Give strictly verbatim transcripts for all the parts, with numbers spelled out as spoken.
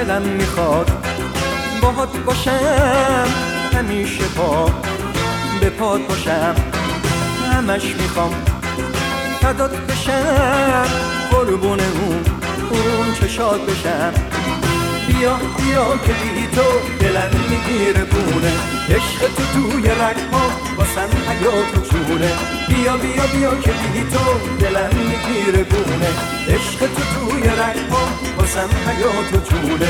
دلم میخواد باهات باشم همیشه، پا به پات باشم، همش میخوام فدات بشم، قربون اون اون چشات بشم. بیا بیا که بی تو دلم میگیره بونه، عشق تو توی رگ‌ها واسم حیات و جونه. بیا بیا بیا که بی تو دلم میگیره بونه، عشق تو توی رگ‌ها واسم حیات و جونه.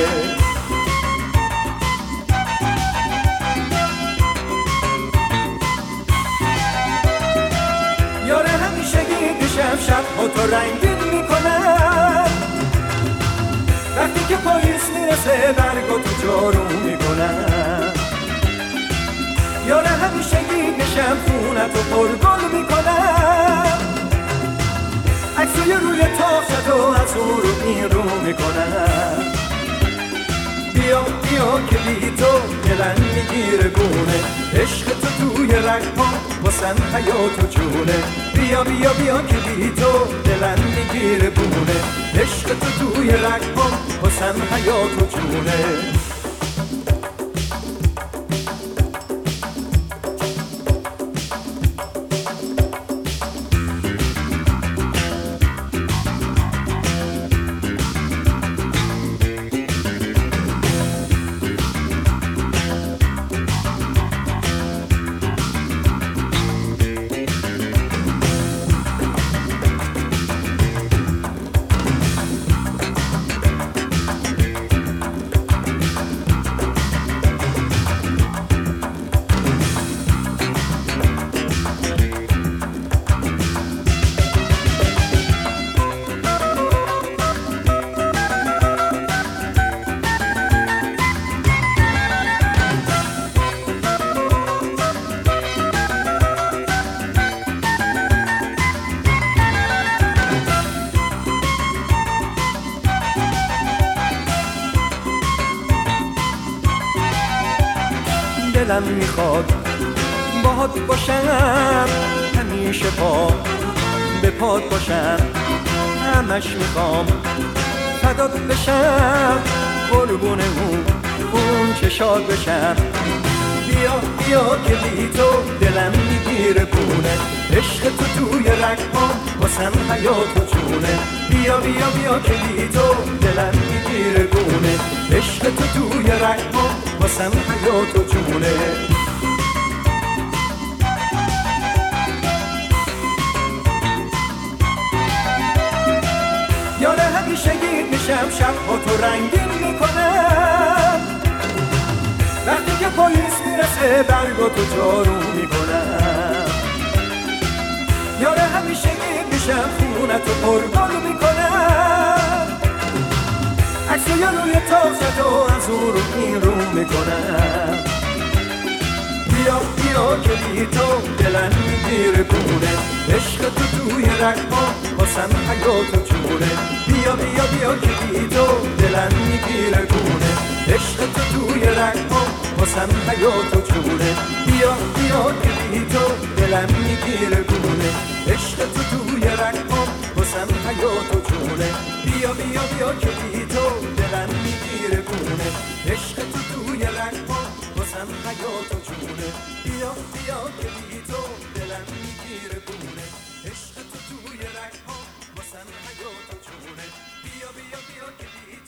یاره همیشگی دیشب شب‌ها تو رنگین میکنم، وقتی که پاییز میرسه برگا تو جارو میکنم. یاره همیشگی نشم خونت و پرگل میکنم، عکسای روی تاخت و از اون رو این رو میکنم. بیا بیا که بی تو دلم میگیره گونه، عشق تو توی رگ‌ها واسم حیات و جونه. بیا بیا بیا که بی تو دلم میگیره بونه، عشق تو توی رگ‌ها واسم حیات و جونه. دلم میخواد باهات باشم همیشه، پا به پات باشم، همش میخوام فدات بشم، قربون اون اون چشات بشم. بیا بیا که بی تو دلم میگیره بونه، عشق تو توی رگ‌ها واسم حیات و جونه. بیا بیا بیا که بی تو دلم میگیره بونه، عشق تو توی رگ‌ها واسم حیات و جونه. یاره همیشگی میشم شب‌ها تو رنگین میکنم، وقتی که پاییز میرسه برگا تو جارو میکنم. یاره همیشگی میشم خونت و پرگل میکنم، عکسای روی تاخت و از اون رو این رو میکنم. بیا بیا که بی تو دلم میگیره بونه، عشق تو توی رگ‌ها واسم حیات و جونه. بیا بیا بیا که بی تو دلم میگیره بونه، عشق تو توی رگ‌ها واسم حیات و جونه. بیا بیا که بی تو دلم میگیره بونه، عشق تو توی رگ‌ها واسم حیات و جونه. بیا بیا بیا که بی تو دلم میگیره بونه، عشق تو توی رگ‌ها واسم حیات و جونه. بیا بیا که بی تو دلم میگیره بونه، عشق تو توی رگ‌ها واسم حیات و جونه. بیا بیا بیا که بی